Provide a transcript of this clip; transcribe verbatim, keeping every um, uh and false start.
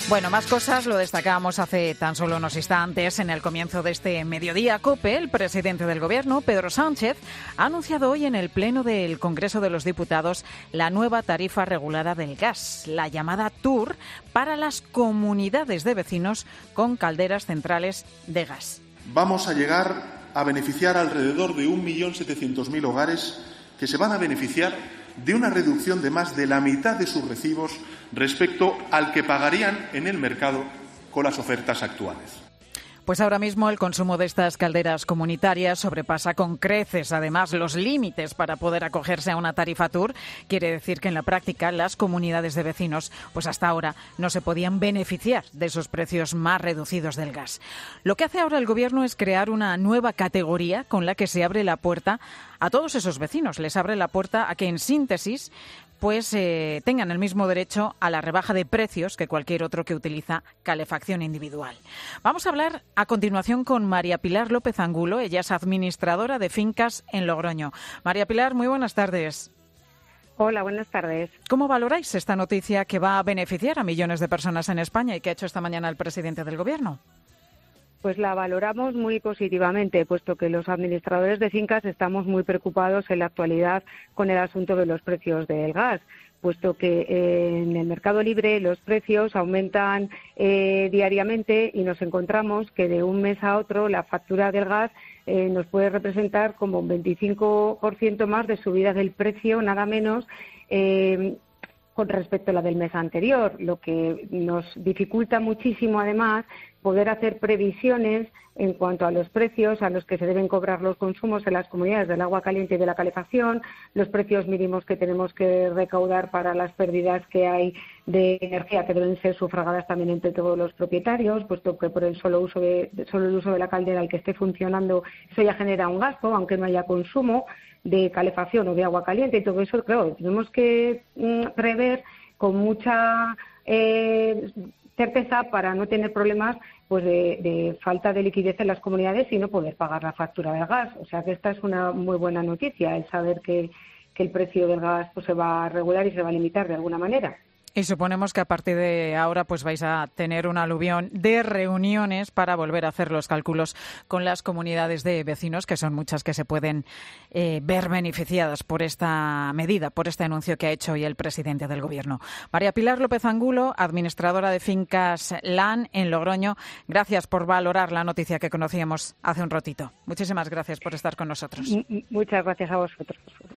Bueno, más cosas lo destacábamos hace tan solo unos instantes. En el comienzo de este mediodía COPE, el presidente del Gobierno, Pedro Sánchez, ha anunciado hoy en el Pleno del Congreso de los Diputados la nueva tarifa regulada del gas, la llamada T U R, para las comunidades de vecinos con calderas centrales de gas. Vamos a llegar a beneficiar alrededor de un millón setecientos mil hogares que se van a beneficiar de una reducción de más de la mitad de sus recibos respecto al que pagarían en el mercado con las ofertas actuales. Pues ahora mismo el consumo de estas calderas comunitarias sobrepasa con creces, además, los límites para poder acogerse a una tarifa T U R. Quiere decir que en la práctica las comunidades de vecinos, pues hasta ahora no se podían beneficiar de esos precios más reducidos del gas. Lo que hace ahora el Gobierno es crear una nueva categoría con la que se abre la puerta a todos esos vecinos. Les abre la puerta a que, en síntesis, pues eh, tengan el mismo derecho a la rebaja de precios que cualquier otro que utiliza calefacción individual. Vamos a hablar a continuación con María Pilar López Angulo. Ella es administradora de fincas en Logroño. María Pilar, muy buenas tardes. Hola, buenas tardes. ¿Cómo valoráis esta noticia que va a beneficiar a millones de personas en España y que ha hecho esta mañana el presidente del Gobierno? Pues la valoramos muy positivamente, puesto que los administradores de fincas estamos muy preocupados en la actualidad con el asunto de los precios del gas, puesto que eh, en el mercado libre los precios aumentan eh, diariamente y nos encontramos que de un mes a otro la factura del gas eh, nos puede representar como un veinticinco por ciento más de subida del precio, nada menos, eh, con respecto a la del mes anterior, lo que nos dificulta muchísimo, además, poder hacer previsiones en cuanto a los precios a los que se deben cobrar los consumos en las comunidades del agua caliente y de la calefacción, los precios mínimos que tenemos que recaudar para las pérdidas que hay de energía que deben ser sufragadas también entre todos los propietarios, puesto que por el solo uso de solo el uso de la caldera al que esté funcionando, eso ya genera un gasto, aunque no haya consumo de calefacción o de agua caliente, y todo eso, claro, tenemos que mm, prever con mucha eh, certeza para no tener problemas pues de, de falta de liquidez en las comunidades y no poder pagar la factura del gas. O sea que esta es una muy buena noticia, el saber que, que el precio del gas pues se va a regular y se va a limitar de alguna manera. Y suponemos que a partir de ahora pues vais a tener un aluvión de reuniones para volver a hacer los cálculos con las comunidades de vecinos, que son muchas que se pueden eh, ver beneficiadas por esta medida, por este anuncio que ha hecho hoy el presidente del Gobierno. María Pilar López Angulo, administradora de fincas L A N en Logroño, gracias por valorar la noticia que conocíamos hace un ratito. Muchísimas gracias por estar con nosotros. Muchas gracias a vosotros.